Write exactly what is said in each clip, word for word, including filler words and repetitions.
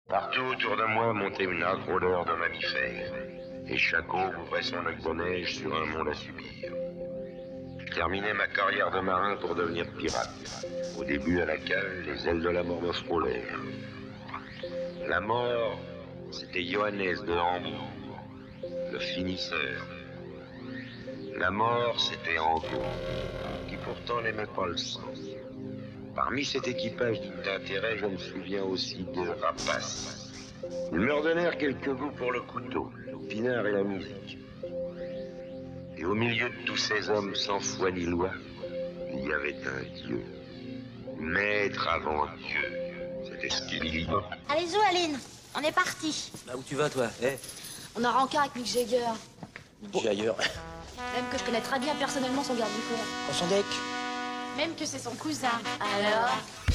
Partout autour de moi montait une âcre odeur de mammifères, et chaque eau ouvrait son lac de neige sur un monde à subir. Je terminais ma carrière de marin pour devenir pirate. Au début, à la cale, les ailes de la mort me frôlèrent. La mort, c'était Johannes de Hambourg, le finisseur. La mort, c'était Angot, qui pourtant n'aimait pas le sang. Parmi cet équipage digne d'intérêt, je me souviens aussi de Rapace. Ils me redonnèrent quelques goûts pour le couteau, le pinard et la musique. Et au milieu de tous ces hommes sans foi ni loi, il y avait un Dieu. Maître avant Dieu. C'était Skibidi Bop. Allez, zou, Aline, on est parti. Bah où tu vas, toi, eh? On a rencard avec Mick Jagger. Mick Jagger. Même que je connais très bien personnellement son garde du corps. En son deck. Même que c'est son cousin. Alors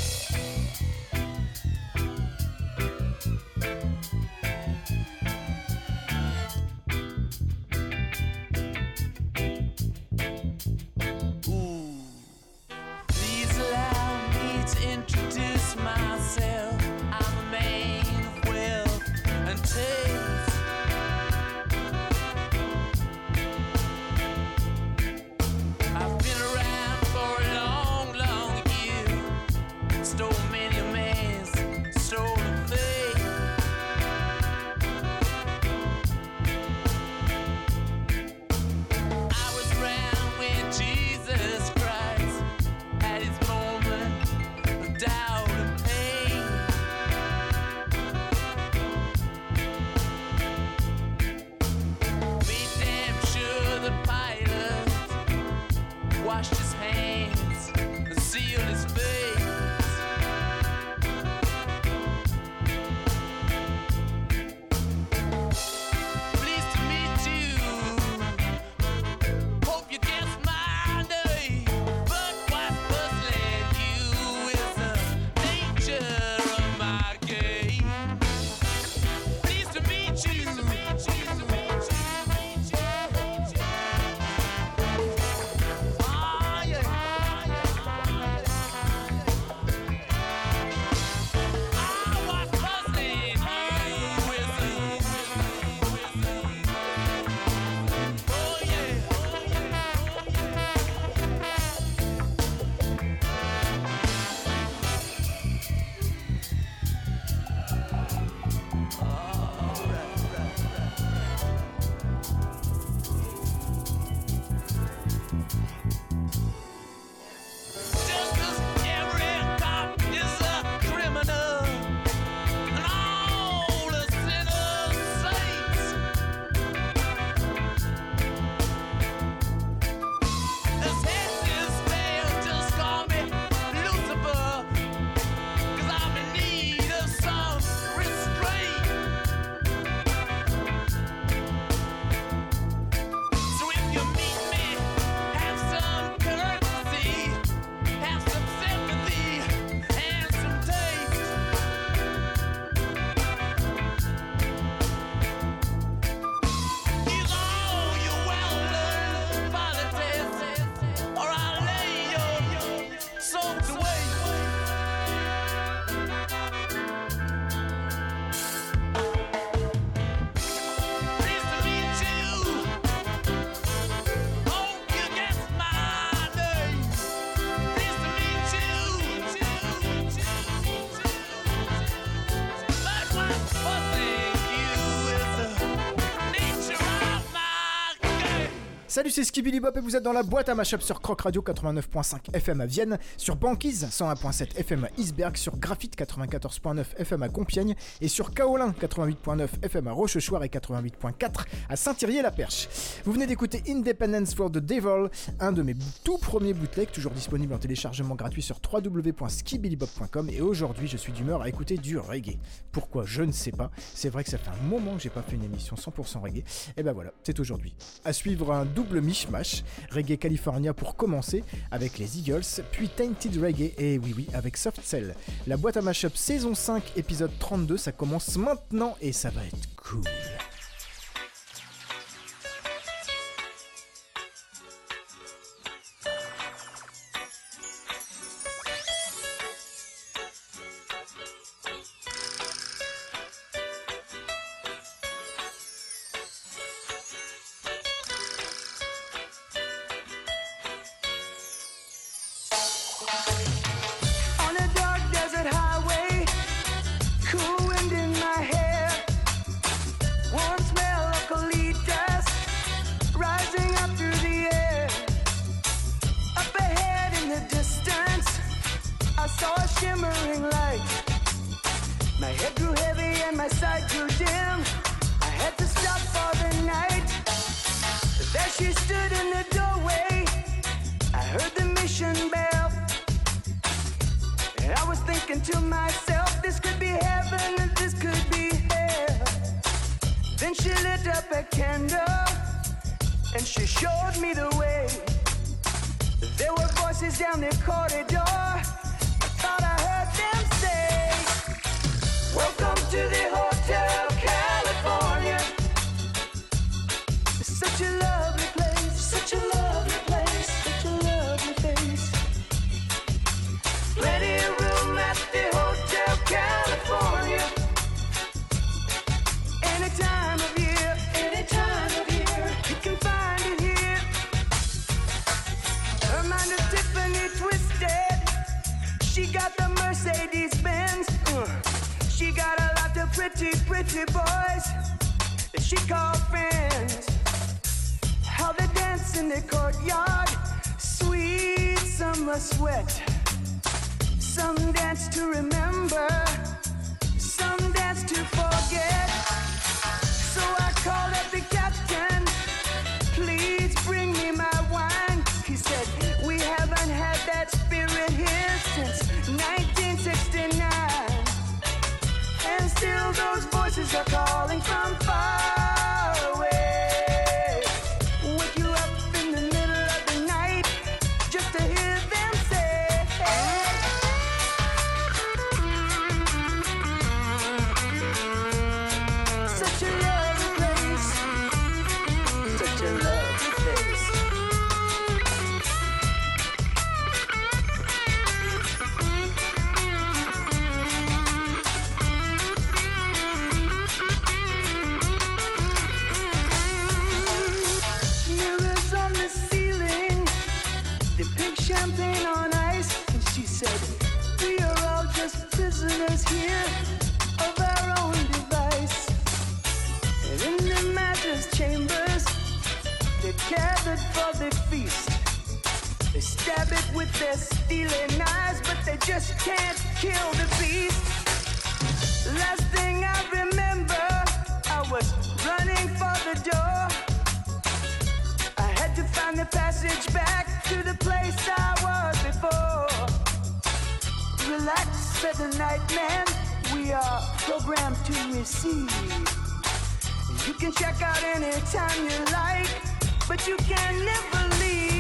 Salut, c'est Skibidi Bop et vous êtes dans la boîte à mashup sur Croc Radio quatre-vingt-neuf point cinq F M à Vienne, sur Banquise cent un point sept F M à Isberg, sur Graphite quatre-vingt-quatorze point neuf F M à Compiègne et sur Kaolin quatre-vingt-huit point neuf F M à Rochechouart et quatre-vingt-huit point quatre à Saint-Thierry-la-Perche. Vous venez d'écouter Independence for the Devil, un de mes tout premiers bootlegs, toujours disponible en téléchargement gratuit sur w w w point skibidibop point com, et aujourd'hui je suis d'humeur à écouter du reggae. Pourquoi? Je ne sais pas. C'est vrai que ça fait un moment que j'ai pas fait une émission cent pour cent reggae. Et ben voilà, c'est aujourd'hui. À suivre un double mishmash, Reggae California pour commencer avec les Eagles, puis Tainted Reggae, et oui oui avec Soft Cell. La boîte à mashup saison cinq épisode trente-deux, ça commence maintenant et ça va être cool. shimmering light. My head grew heavy and my sight grew dim. I had to stop for the night. There she stood in the doorway. I heard the mission bell. And I was thinking to myself, this could be heaven and this could be hell. Then she lit up a candle and she showed me the way. There were voices down the corridor. I thought I heard them say, welcome to the Hotel California. It's such a lovely place, such a lovely place, such a lovely face. Plenty of room at the Hotel California. Any time of year, any time of year, you can find it here. Her mind is Tiffany twisted. She got the Mercedes Benz. Uh, she got a lot of pretty, pretty boys that she called friends. How they dance in the courtyard, sweet summer sweat. Some dance to remember, some dance to forget. So I called up the captain, please bring me my wine. He said, we haven't had that spirit here since nineteen sixty-nine. And still those voices are calling from far away. Wake you up in the middle of the night just to hear them say, such a lovely place, such a lovely place. Mirrors on the ceiling, the pink champagne on ice. And she said, we are all just prisoners here of our own device. And in the master's chambers, they gathered for the feast. They stab it with their stealing knives, but they just can't kill the beast. Last thing I remember, I was running for the door. I had to find the passage back to the place I was before. Relax, said the night man, we are programmed to receive. You can check out anytime you like, but you can never leave.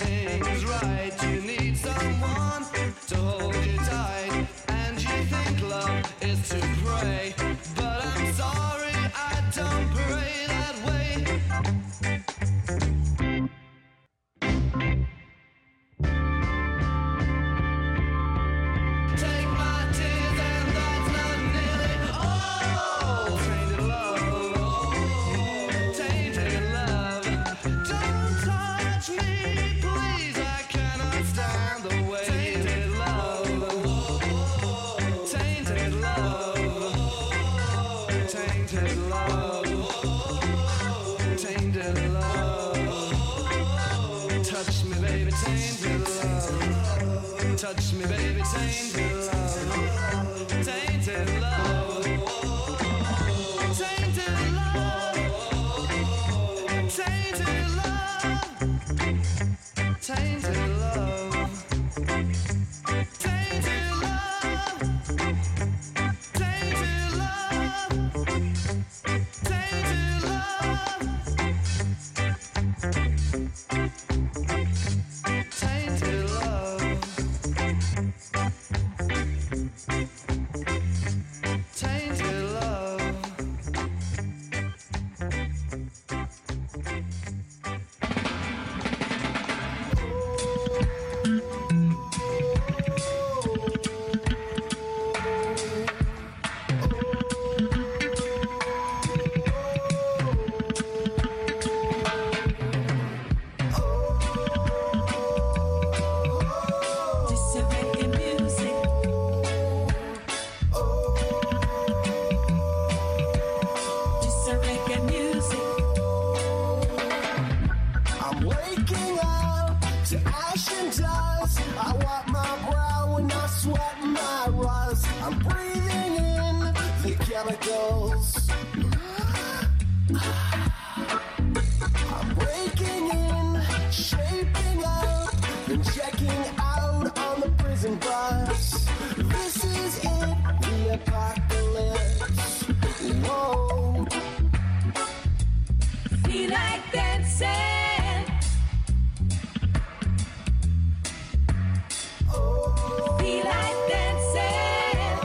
everything's right. You need someone to hold you tight, and you think love is to pray, but I'm sorry, I don't pray that way. Take my tears and that's not nearly all. Tainted love, tainted love. Don't touch me, please, I cannot stand the way. Tainted love, tainted love, tainted love, tainted love. Touch me, baby, tainted love. Touch me, baby, tainted love. Tainted love. Tainted love. Tainted love. Tainted love. Tainted love. Tainted love. Tainted love. Tainted love. Tainted love. I'm waking up to ash and dust. I wipe my brow and I sweat my rust. I'm breathing in the chemicals. I'm breaking in, shaping up, then checking out on the prison bus. This is it, the apocalypse. Whoa. Feel like dancing. Feel like dancing.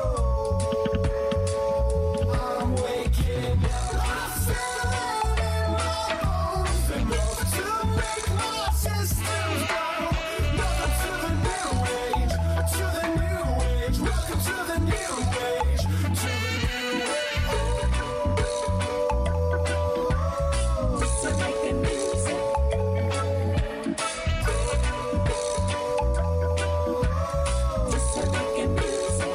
I'm waking up. I feel it in my bones enough to make my systems go. Welcome to the new age, to the new age. Welcome to the new age, to the new age. Just to make the music. Just to make the music.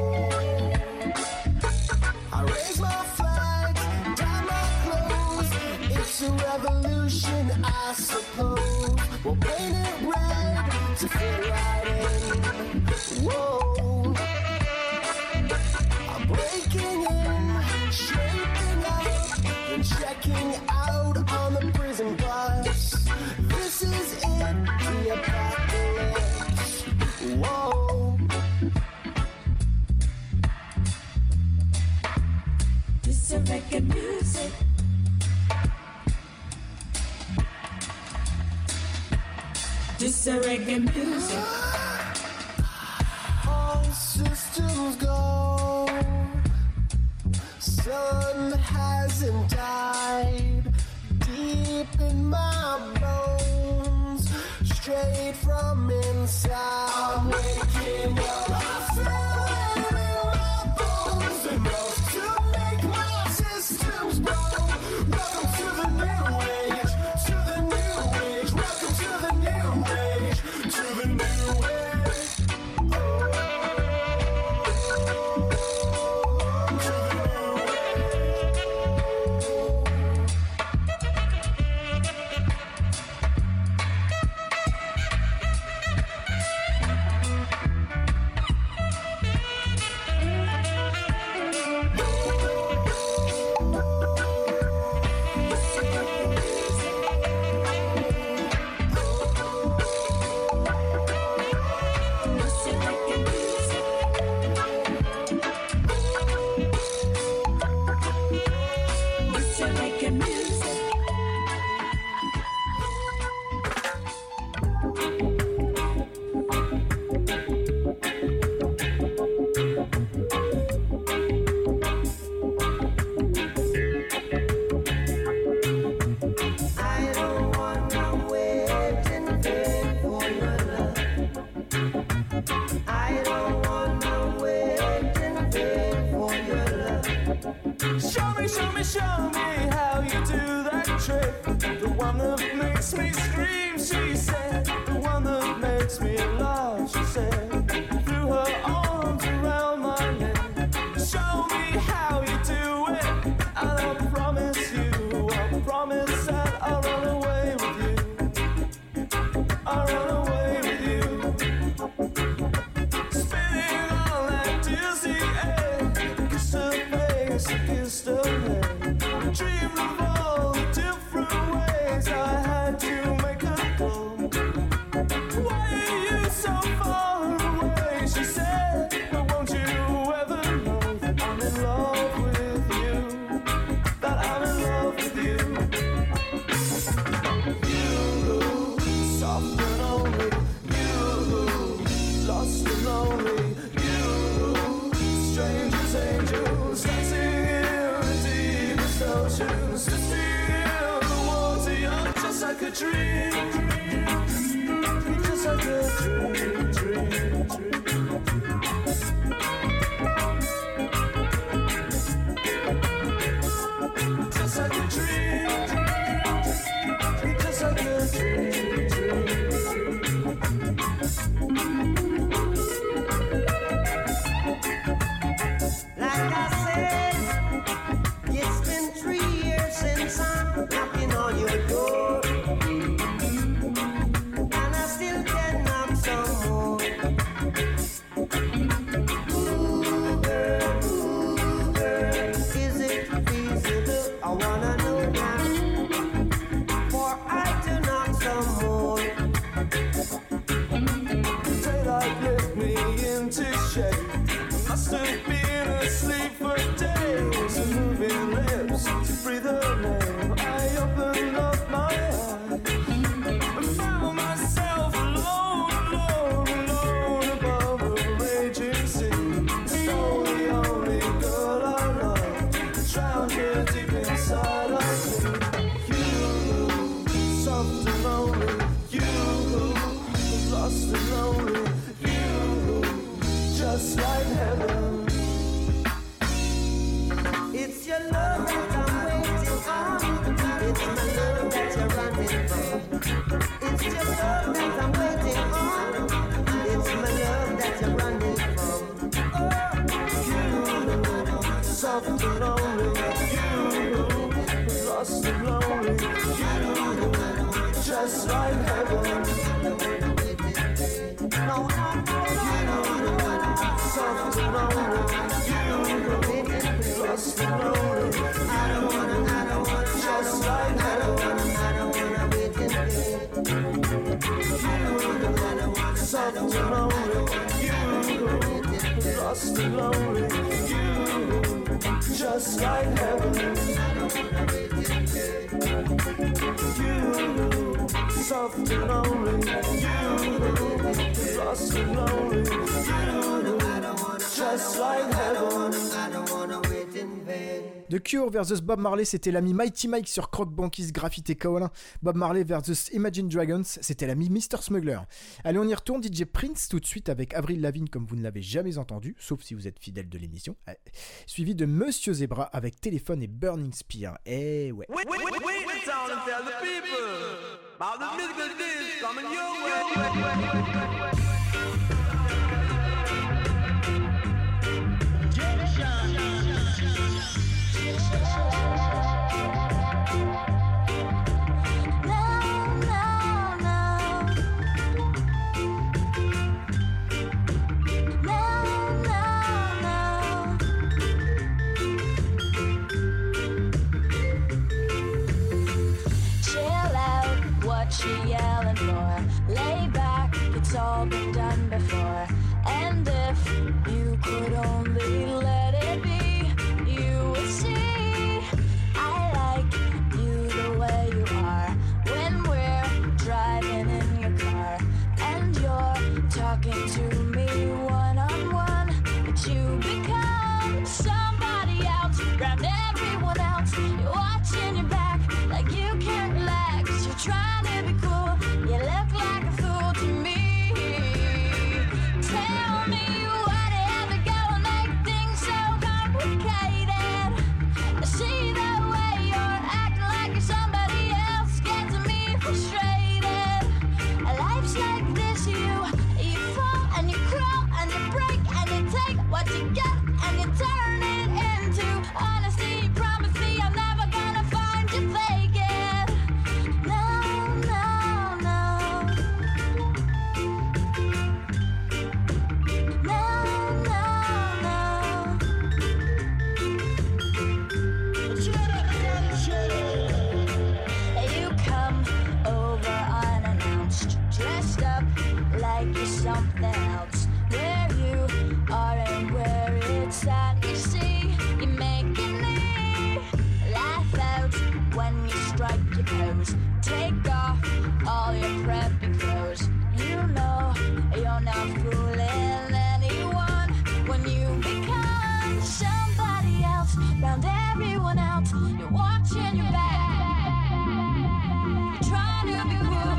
I raise my flag, dye my clothes. It's a revolution, I suppose. We'll paint it red to fit right in. Whoa. I'm breaking in, shaping up, and checking out on the prison bus. This is it, the apocalypse. Whoa. Just to make the music. Just to reggae music. All systems go. Sun hasn't died. Deep in my bones, straight from inside. I'm waking up. I feel it in my bones enough to make my systems blow. Welcome to the new age, to the new age. Welcome to the new age, to the new age. show me how you do that trick. The one that makes me scream, she said. The one that makes me laugh, she said. Threw her arms around my neck. Show me how you do it, and I promise you, I promise that I'll run away with you. I'll run away with you. Spinning on that dizzy edge, kiss her face, kissed her head. Dreamed of all the different ways I had to make her come. Why are you so far away? She said, but won't you ever know that I'm in love with you? That I'm in love with you. You, soft and only. You, lost and lonely. You, strangers, angels, dancing in the deepest oceans. To feel the water, you're just like a dream. You're just like a dream, dream, dream. Just like a dream. You're just like a dream, dream. Like I said, it's been three years since I'm knocking on your door, and I still can knock some more. Ooh, girl, ooh, girl, is it feasible? I wanna know now, for I to knock some more. Daylight lit me into shade. Must have been asleep for days. And moving lips to breathe her name. I opened up my eyes and found myself alone, alone, alone above a raging sea. Stole the only girl I loved, drowned her deep inside of me. You, soft and lonely. You, lost and lonely. You, just like heaven. It's your love that I'm waiting on. It's my love that you're running from. It's your love that I'm waiting on. It's my love that you're running from. You, soft and lonely. You, lost and lonely. You, just like heaven. No, no, no, no, no, Soft and lonely. You, lost and lonely. I don't wanna, I don't wanna, Just like I don't wanna, I don't wanna wait in bed. soft and lonely. You, lost and lonely. You, just like heaven. You, soft and lonely. You, lost and lonely. You, just like heaven. I don't wanna wait in bed. The Cure versus Bob Marley, c'était l'ami Mighty Mike sur Croc Banquise Graffiti et Kaolin. Bob Marley versus Imagine Dragons, c'était l'ami mister Smuggler. Allez, on y retourne, D J Prince tout de suite avec Avril Lavigne comme vous ne l'avez jamais entendu, sauf si vous êtes fidèle de l'émission. Suivi de Monsieur Zebra avec Téléphone et Burning Spear. Eh ouais. Wait, wait, wait, wait the town and tell the people about the musical days coming your way. She yelling for, lay back, it's all been done before. And if you could only let it be, you would see I like you the way you are. When we're driving in your car and you're talking to me one on one, but you become somebody else, grabbed everyone else. You're watching your back like you can't relax. You're trying to be cool, you look like a fool to me. something else. Where you are and where it's at, you see, you're making me laugh out when you strike your pose. Take off all your preppy clothes. You know you're not fooling anyone when you become somebody else. Round everyone else, you're watching your back. You're trying to be cool.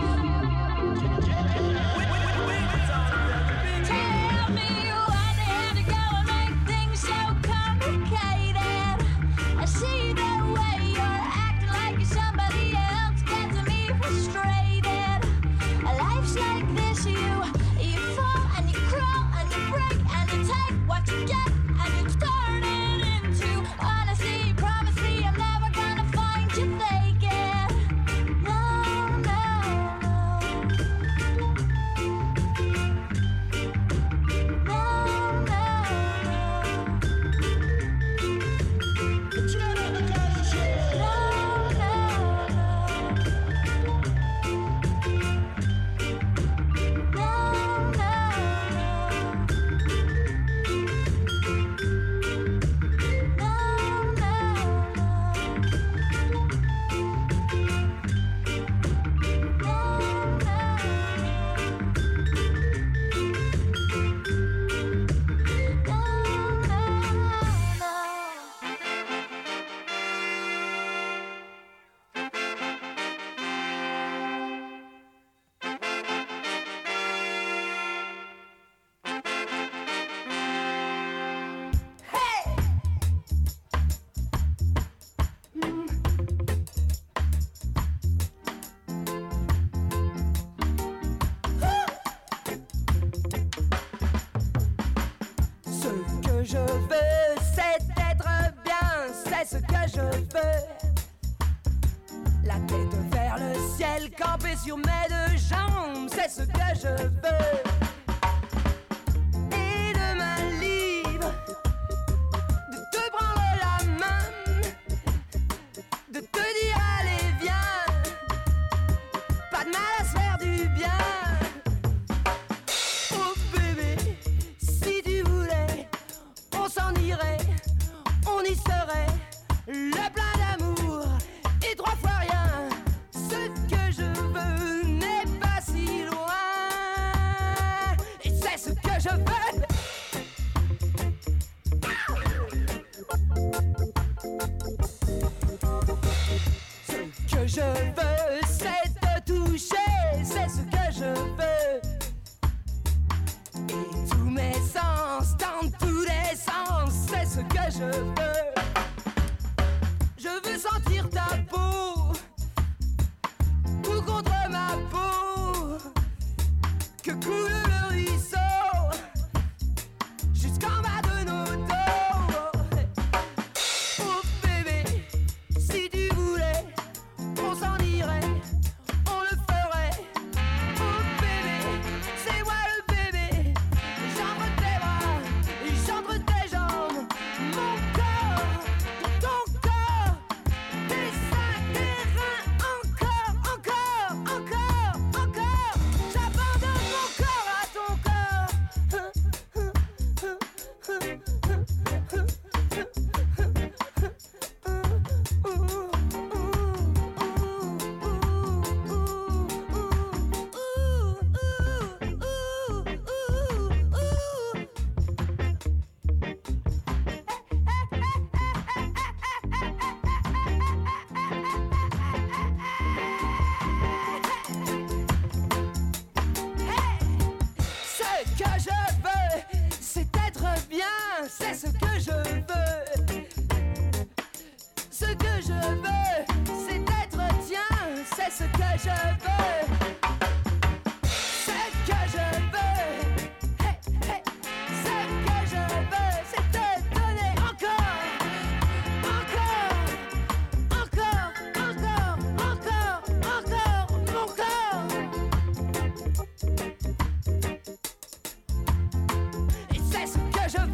Tell me why they had to go and make things so complicated. I see the way you're acting like you're somebody else, getting me frustrated. Life's like this, you you fall and you crawl and you break and you take what you get and you turn it into honesty. Promise me I'm never gonna find you faking. No, no, no. No, Ce que je veux, c'est être bien, c'est ce que je veux. La tête vers le ciel, camper sur mes deux jambes, c'est ce que je veux. Et demain libre, de te prendre la main, de te dire allez viens, pas de mal à se faire du bien. Oh bébé, si tu voulais, on s'en irait, on y serait, le plein d'amour et trois fois rien. Ce que je veux n'est pas si loin, et c'est ce que je veux. Ce que je veux, c'est te toucher, c'est ce que je veux. Et tous mes sens, dans tous les sens, c'est ce que je veux. Je veux sentir ta peau, tout contre ma peau, que coule le ruisseau, jusqu'en bas de nos dos. Oh bébé, si tu voulais, on s'en irait, on le ferait. Oh bébé, c'est moi le bébé, j'entre tes bras, j'entre tes jambes, mon corps, ton corps, tes seins, tes reins, encore, encore, encore, encore. J'abandonne mon corps à ton corps. Ce que je veux, c'est être bien, c'est ce que je veux. Ce que je veux, c'est être tien, c'est ce que je veux. Ce que je veux, hey, hey. Ce que je veux, c'est te donner encore, encore, encore, encore, encore, encore mon corps. Et c'est ce que je veux.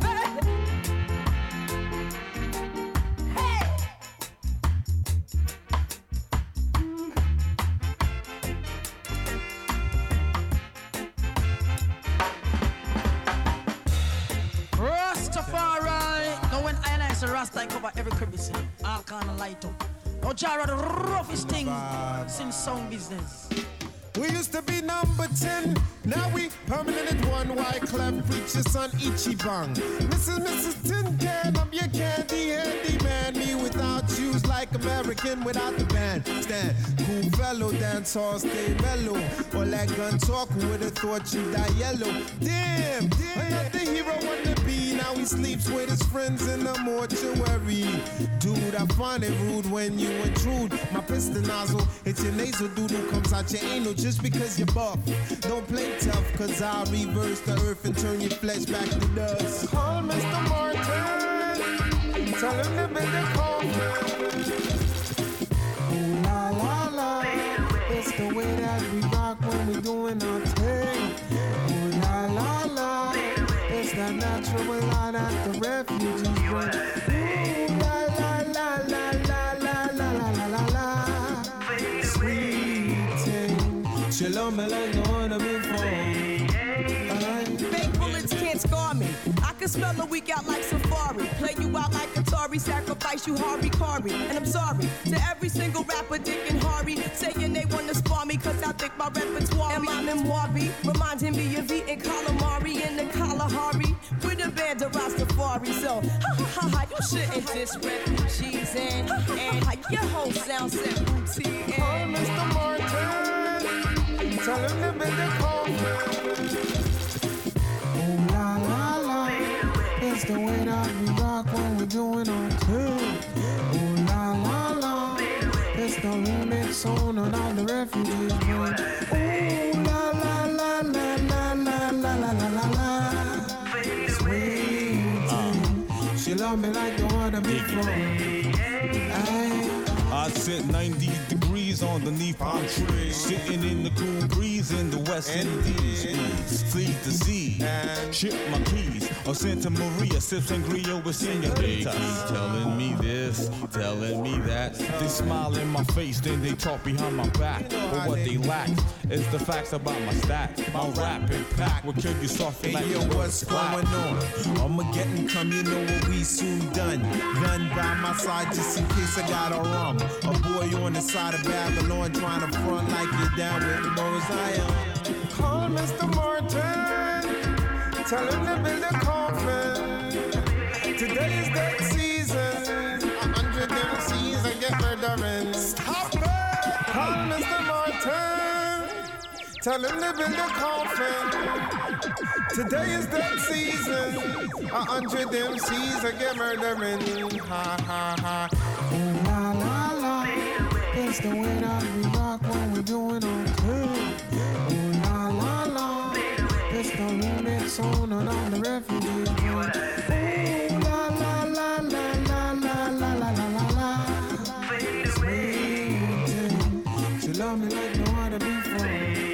Hey! Mm. say Rasta cover every crevice, all kind of light up. Now Jara the roughest thing since sound business. We used to be number ten, now we permanent at one. Why Clef preacher son Ichibang. Missus Missus Tin Can, I'm your candy handy man. Me without you's like American without the band. Stand, cool fellow, dance hall, stay mellow. All that gun talk, who would've thought you die yellow? Damn, damn, another hero on the beat. Now he sleeps with his friends in the mortuary. Dude, I find it rude when you intrude. My piston nozzle, it's your nasal doodle, comes out your anal. Just because you're buff, don't play tough, cause I'll reverse the earth and turn your flesh back to dust. Call Mister Martin, tell him to build a coffin. Ooh la la la, it's the way that we rock when we doing our thing. Ooh la la la, it's that natural law that the refugees bring. Ooh la la la la la la la la la la. Sweet thing. She love me like no one before. Fake bullets can't scar me. I can spell a week out like Safari. Play you out like Atari. Sacrifice you Harvey Kari. And I'm sorry to every single rapper, Dick and Harvey, saying they wanna spar me cause I think my repertoire and my memoir be reminding me of eating calamari in the Kalahari with a band of Rastafari. So, ha ha ha ha, you shouldn't diss refugees and, and how your whole sound set routine. Oh, Mister Martin, tell him to build a coffin. Oh la la la, it's the way that we rock when we're doing our thing. Oh la la la, it's the remix on and all the refugees bring. Oh la la la la la la la la la la la. Sweet thing, she love me like no other before. I sit ninety degrees underneath palm trees, sitting in the cool breeze in the West Indies. Fleet the sea, ship my keys. Or Santa Maria, sip sangria with senorita. Telling me this, telling me that. They smile in my face, then they talk behind my back. But what they lack is the facts about my stats. My rap impact will kill you softly like yo, what's going on? I'ma get and come, you know what we soon done. Gun by my side just in case I got a rum. A boy on the side of Babylon trying to front like you're down with the Mosiah. Call Mister Martin, tell him to build a coffin. Today is that season, a hundred M Cs I get murdering. Stop it! Call Mister Martin, tell him to build a coffin. Today is that season, a hundred M Cs I get murdering. Ha ha ha. Ooh la la la, it's the way that we rock when we're doing our thing. Ooh la la la, it's the remix on and all the refugees bring. Ooh la la la la la la la la la la la. Sweet thing, she love me like no other before.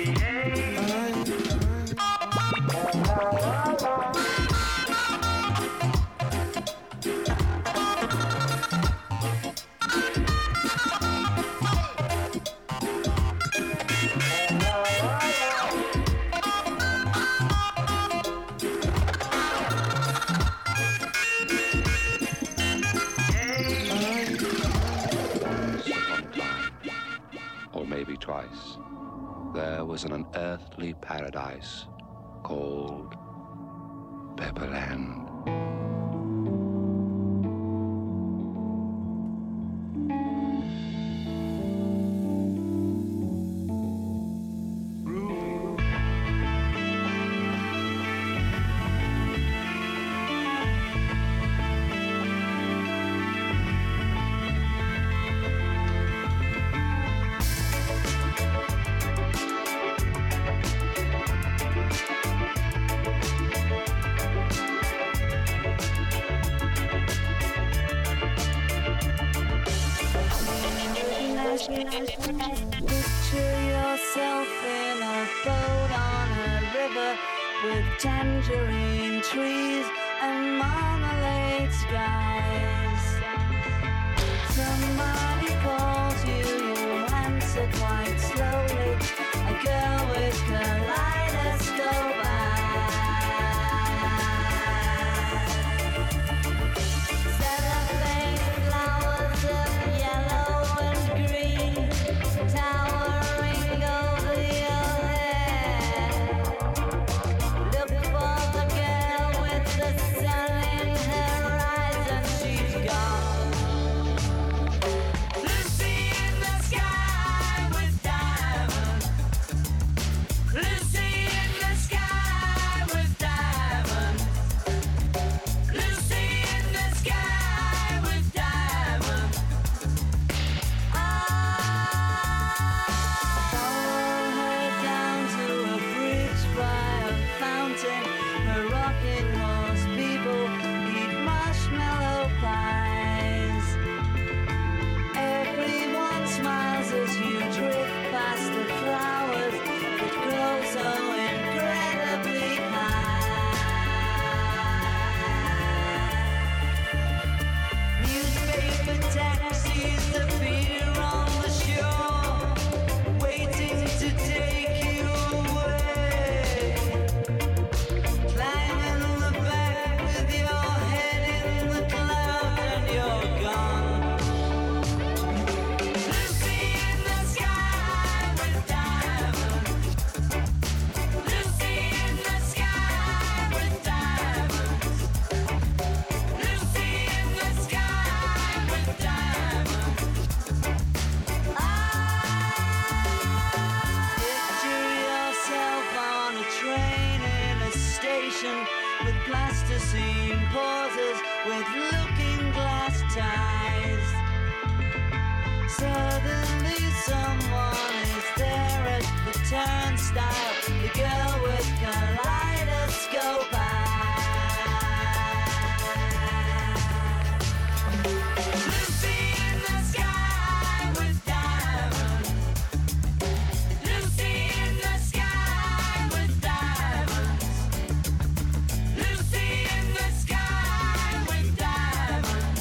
Twice, there was an unearthly paradise called Pepperland. Picture yourself in a boat on a river with tangerine trees and marmalade skies. Somebody calls you, you answer quite slowly. A girl with kaleidoscope eyes. Set up station with plasticine pauses with looking glass ties. Suddenly someone is there at the turnstile, the girl with kaleidoscope eyes. Lucy in the sky with diamonds. Lucy in the sky with diamonds. Lucy in the sky with diamonds.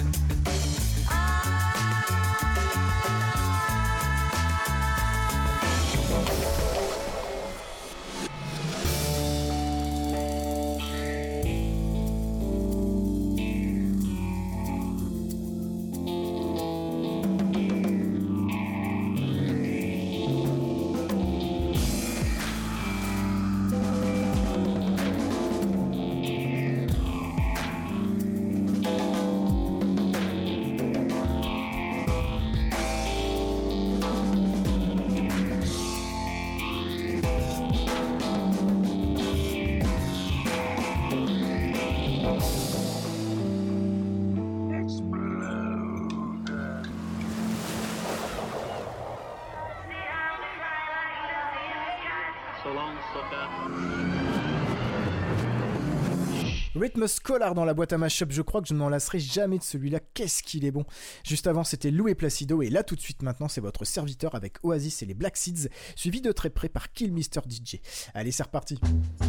Rhythm Scholar dans la boîte à mashup, je crois que je ne m'en lasserai jamais de celui-là, qu'est-ce qu'il est bon. Juste avant c'était Lou et Placido, et là tout de suite maintenant c'est votre serviteur avec Oasis et les Black Seeds, suivi de très près par Kill Mister D J. Allez, c'est reparti.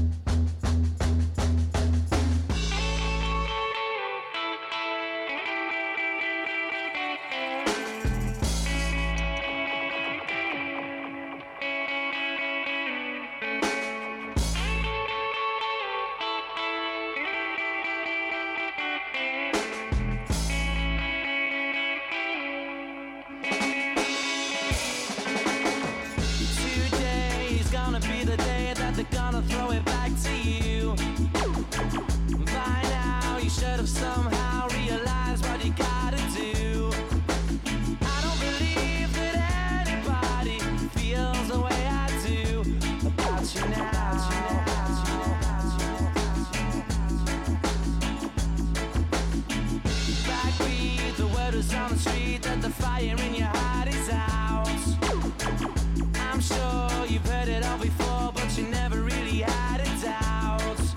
Today's gonna be the day that they're gonna throw it back to you. By now you should have somehow realized what you gotta do. I don't believe that anybody feels the way I do about you now. Backbeat, the word is on the street that the fire in your heart is out. I'm sure you've heard it all before, but you never really had a doubt.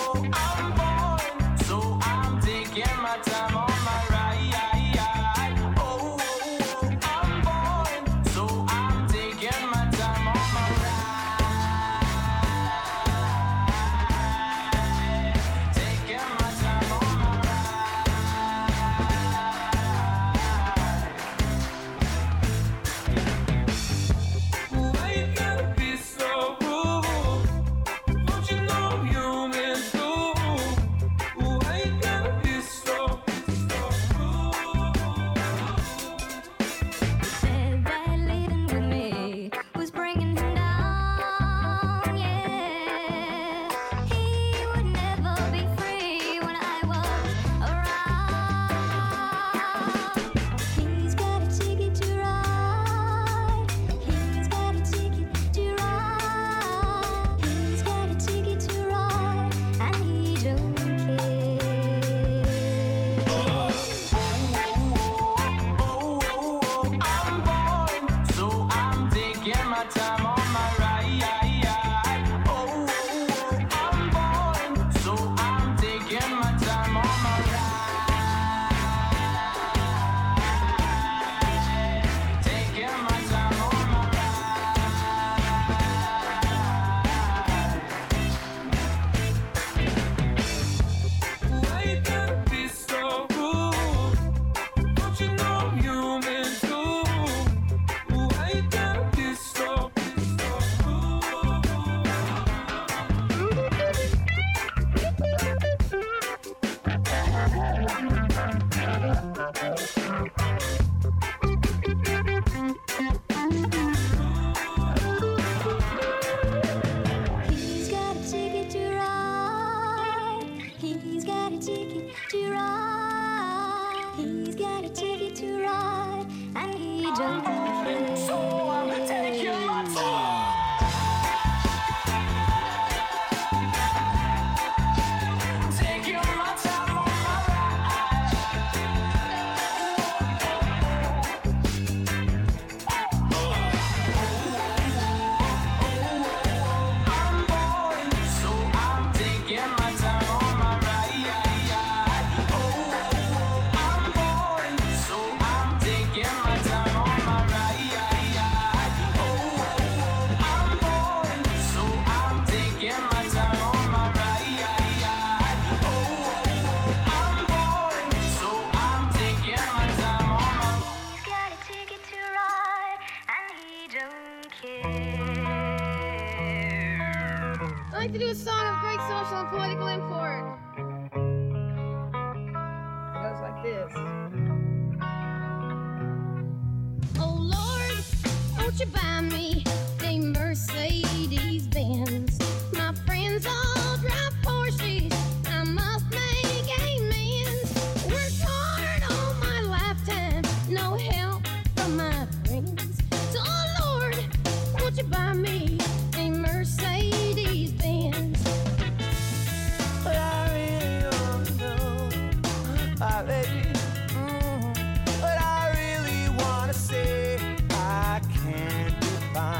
I'm born, so I'm taking my time on my ride. Oh, I'm born, so I'm taking my time on my ride. Taking my time on my ride. Why you gotta be so rude? Don't you know you meant to? Why you gotta be so, so rude? Said that leaving with me was bringing him down, yeah. He would never be free when I was around. He's got a ticket to ride. He's got a ticket to ride. He's got a ticket to ride, and he don't care. I'm born, so I'm taking my time on my ride. Oh, I'm born, so I'm taking my time on my ride. Taking my time on my ride. Why you gotta be so rude? Don't you know you meant to? Why you gotta be so, so rude? He's got a ticket to ride. He's got a ticket to ride. He's got a ticket to ride, and he don't care. So I'm taking my time. Taking my time on my I'm born, so I'm taking my time on my ride. Oh, I'm born, so I'm taking my time on my ride. Oh, I'm born, so I'm taking my time on my ride. Oh, I'm born, so I'm taking my time on my. He's got a ticket to ride, and he don't care. I'd like to do a song of great social and political import. It goes like this. Oh Lord, won't you buy me a Mercedes Benz? My friends all drive Porsches. I must make amends. Worked hard all my lifetime, no help from my friends. So oh Lord, won't you buy me a Mercedes Benz? But I really don't know, ah, baby. Mm, But I really wanna say I can't define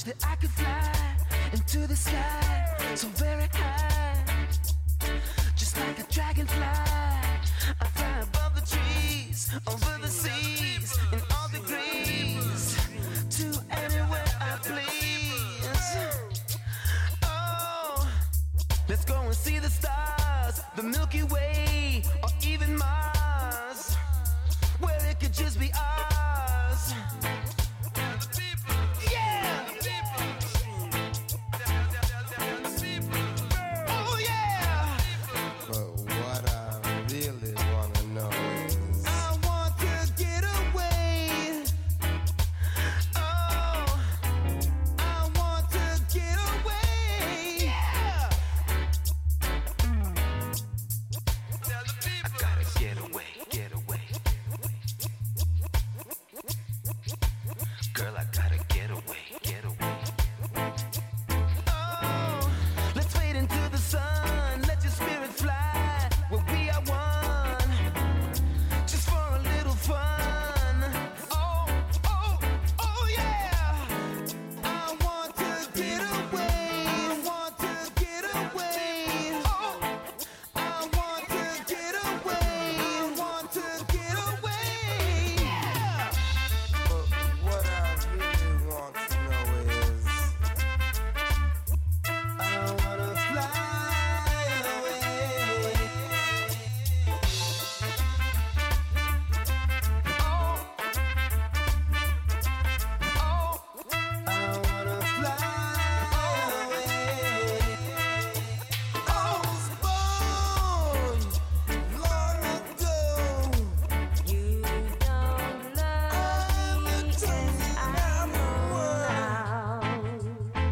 that I could fly into the sky so very high, just like a dragonfly. I fly above the trees, over the seas, in all degrees, to anywhere I please. Oh, let's go and see the stars, the Milky Way, or even Mars. Well, it could just be ours. Yeah! Oh, yeah! But what I really wanna know is I want to get away. Oh, I want to get away. Yeah! I gotta get away, get away. Girl, I gotta get away, get away. Oh, let's wade into the sun. Let your spirit fly. Where we are one. Just for a little fun. Oh, oh, oh yeah. I want to get away. I want to get away. Oh, I want to get away. I want to get away. Yeah. But what I really want to know is I wanna fly away. Oh, oh, I wanna fly away. I was born long ago. You don't love me as I know now.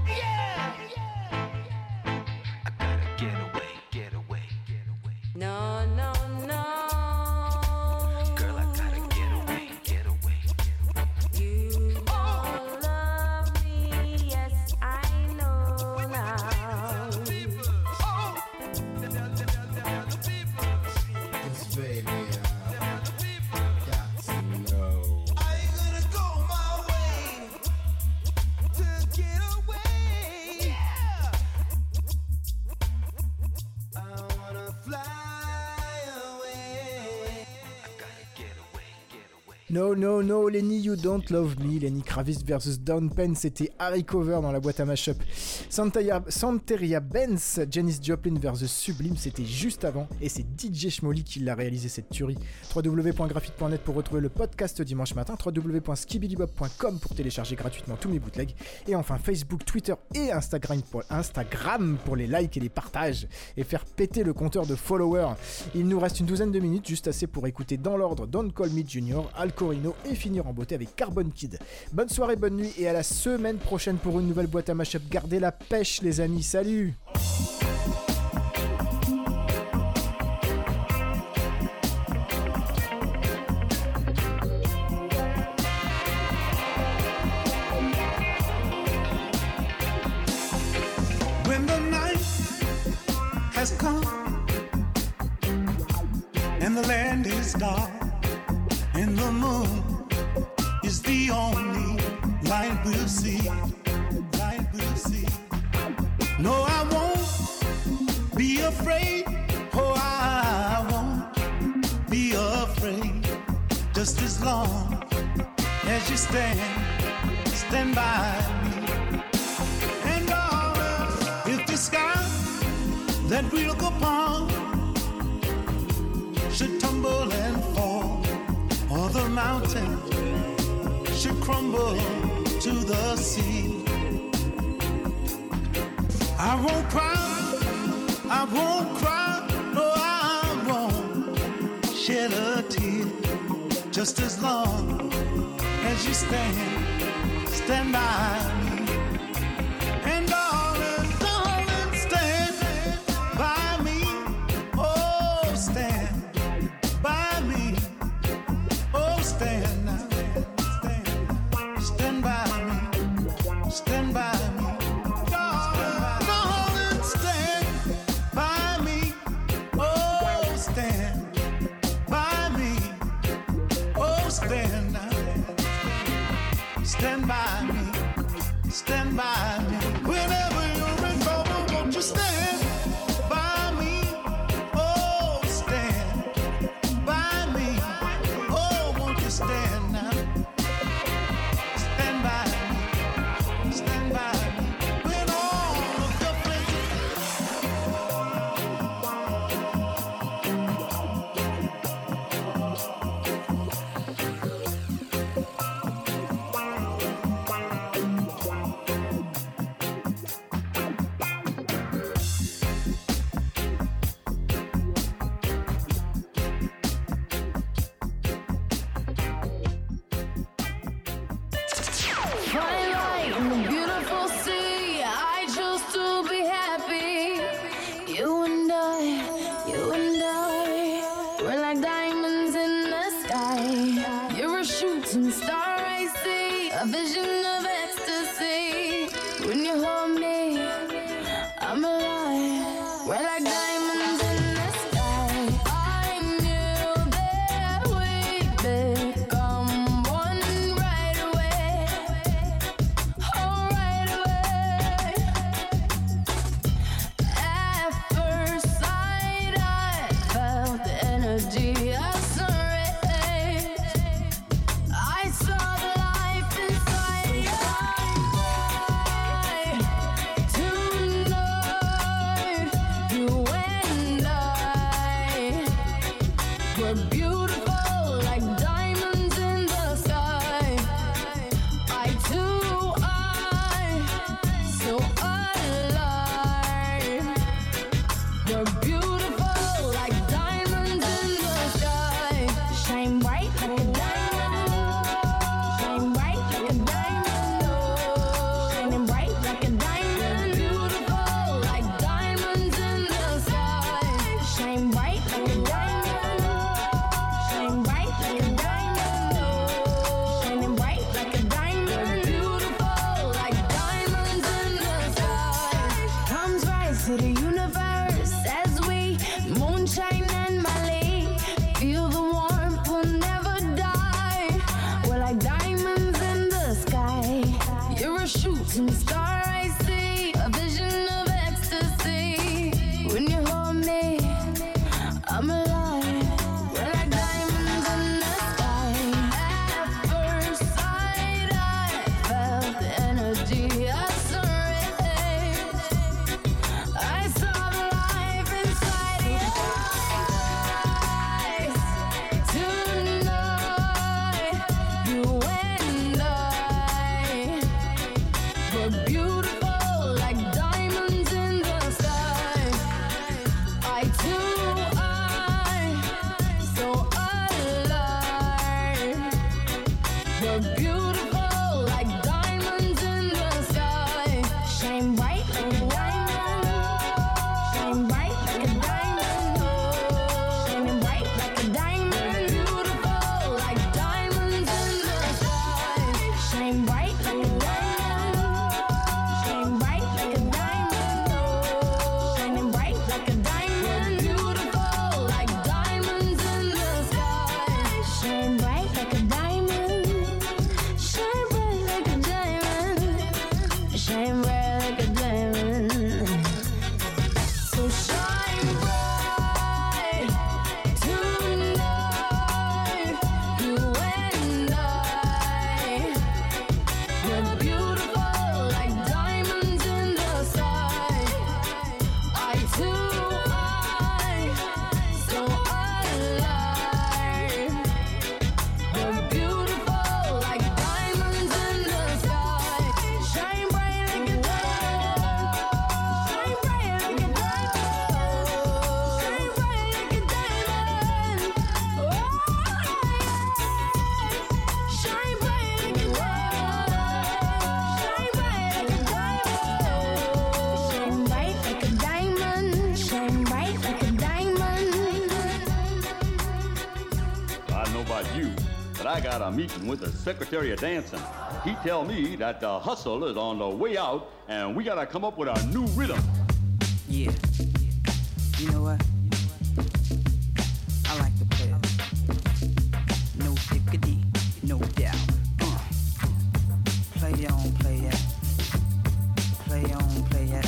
I gotta get away, get away, get away. No, no, no. Girl, I gotta get away, get away. You don't love me, yes, I know now. This baby, I got to know. I ain't gonna go my way to get away. Yeah. I wanna fly away. I gotta get away, get away. No, no, no, Lenny, you don't love me. Lenny Kravitz versus Don Penn, c'était Harry Cover dans la boîte à mashup. Santeria, Santeria Benz, Janis Joplin versus Sublime, c'était juste avant. Et c'est D J Schmolly qui l'a réalisé cette tuerie. w w w point graphite point net pour retrouver le podcast dimanche matin. w w w point skibidibop point com pour télécharger gratuitement tous mes bootlegs. Et enfin Facebook, Twitter et Instagram pour, Instagram pour les likes et les partages. Et faire péter le compteur de followers. Il nous reste une douzaine de minutes, juste assez pour écouter dans l'ordre Don't Call Me Junior, Alcorino et finir en beauté avec Carbon Kid. Bonne soirée, bonne nuit et à la semaine prochaine pour une nouvelle boîte à mashup. Gardez la pêche les amis, salut! When the night has come and the land is dark and the moon is the only light we'll see, light we'll see. No, I won't be afraid. Oh, I won't be afraid. Just as long as you stand, stand by me. And darling, if the sky that we look upon should tumble and fall, or the mountain should crumble to the sea, I won't cry, I won't cry, no, I won't shed a tear. Just as long as you stand, stand by me. And darling, darling, stand by me. Oh, stand by me. Oh, stand now. Stand, stand by me. Stand by me. Darling, darling, stand by me. Oh, stand by me. Oh, stand now. Stand by me. Stand by about you, but I got a meeting with the Secretary of Dancing. He tell me that the hustle is on the way out, and we gotta come up with a new rhythm. Yeah. You know what? I like to play it. No diggity, no doubt. Uh. Play on, play that. Play on, play that.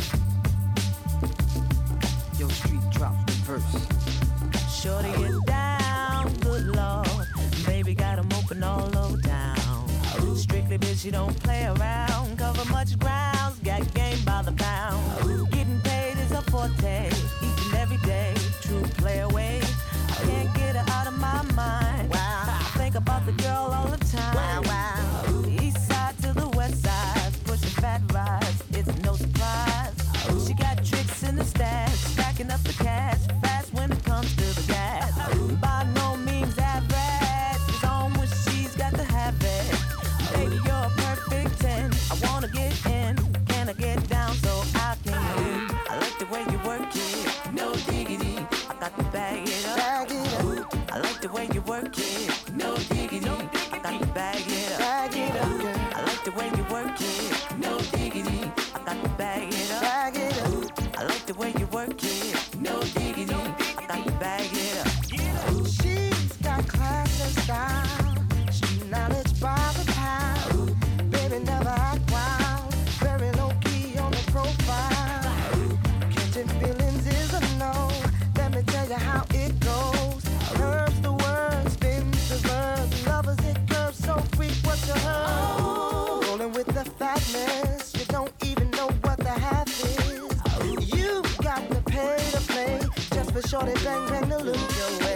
Yo, street drops the verse. Shorty get down, good lord. Baby got 'em open all over town. Strictly bitch, you don't play around. Cover much grounds, got game by the pound. Getting paid is a forte, each and every day. True play away. I can't get her out of my mind. Wow. I think about the girl all the time. Wow, wow. The east side to the west side, pushing fat rides, it's no surprise. She got tricks in the stash, stacking up the cash, fast when it comes to the gas. By no means average, it's on when she's got to have it. Baby, you're a perfect ten. I wanna get in, can I get down so I can win? I like the way you work it, no diggity. I got to bag it up. Bag it up. I like the way you work it, no diggity. I got to bag it up. Bag it up. I like the way you work it, no diggity. I got to bag it up. Bag it up. I like the way you work it, no diggity. I got to bag it up. She's got class and style, street knowledge by the pound. Baby never act wild, very low key on the profile. Catching feelings is a no. Let me tell you how it goes. Herbs the word, spins the verb. Lovers it curves so freak what you heard. Rolling with the fatness, you don't even know what the half is. You got to pay to play, just for shorty bang bang to lose your way.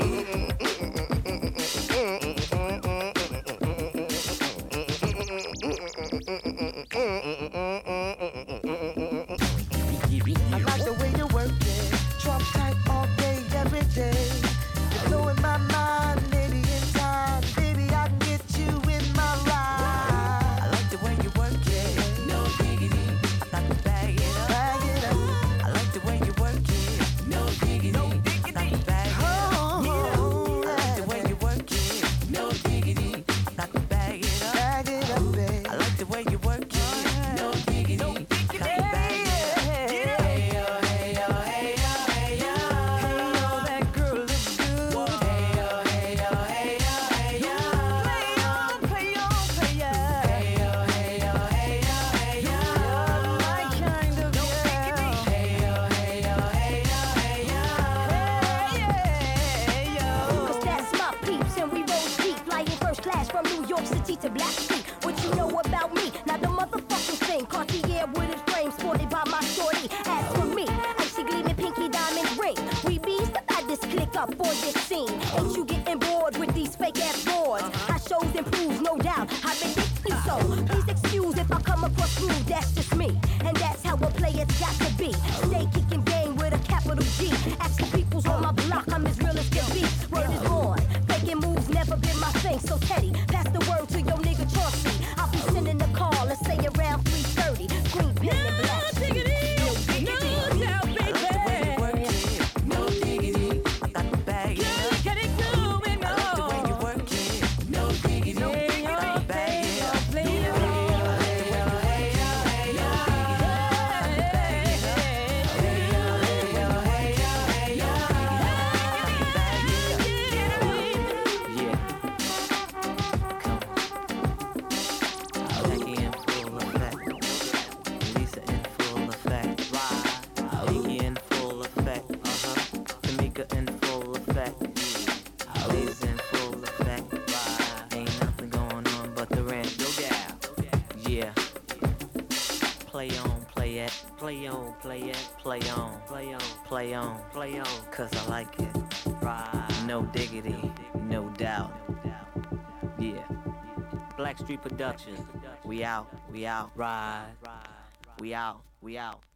I like the way you work it, trump tight all day, every day. You're blowing my mind, maybe in time, baby I can get you in my ride. I like the way you work it, no diggity. I got to bag it up. Bag it up. I like the way you work it, no diggity. I got to bag it up. I like the way you work it, no diggity. I got to bag it up. Bag it up, babe. I like the way you work it, no diggity. I got to bag it up. Hey yo, hey yo, hey yo, hey yo. Hey yo, that girl looks good. Hey yo, hey yo, hey yo, hey yo. Play on, play on, play on. Hey yo, hey yo, hey yo, hey yo. You're my kind of girl. Hey yo, hey yo, hey yo, hey yo. Hey yo. Cause that's my peeps and we roll deep, flying first class from New York City to Blackstreet. What you know about me? Not the motherfucking thing. Cartier wooded frame sported by my shorty. As for me, icy gleaming pinky diamond ring. We bees the baddest click up for this scene. Ain't you getting bored with these fake ass boards? Our shows improve, no doubt. I've been thinking so. Please excuse if I come across rude. That's just me, and that's how a player's got to be. Stay kicking game with a capital G. Ask the peoples on my block, I'm as real as can be. Word is born. Faking moves never been my thing. So Teddy, pass the word to your nigga Chauncey. I'll be sending a call, let's say around three thirty. Green pen and black. No diggity, no diggity, no doubt, baby. I like the way you work it, no diggity. I got to bag it up. Get it going, I like the way you work it, no diggity. I got to bag it up. Hey yo, hey yo, hey yo, hey yo. I got to bag it up. Hey yo, hey yo, hey yo, hey yo. I got to bag it up. Yeah. Come. Jackie in full effect. Lisa in full effect. Iggy in full effect. Uh-huh. Tamika in full effect. Liz in full effect. Ain't nothing going on but the rent. Go down. Yeah. Play on, play it. Play on, play it. Play on, play on, play on, play on. Cause I like it. Right. No diggity, no doubt. Yeah. Blackstreet Productions. We out, we out. Ride. We out, we out.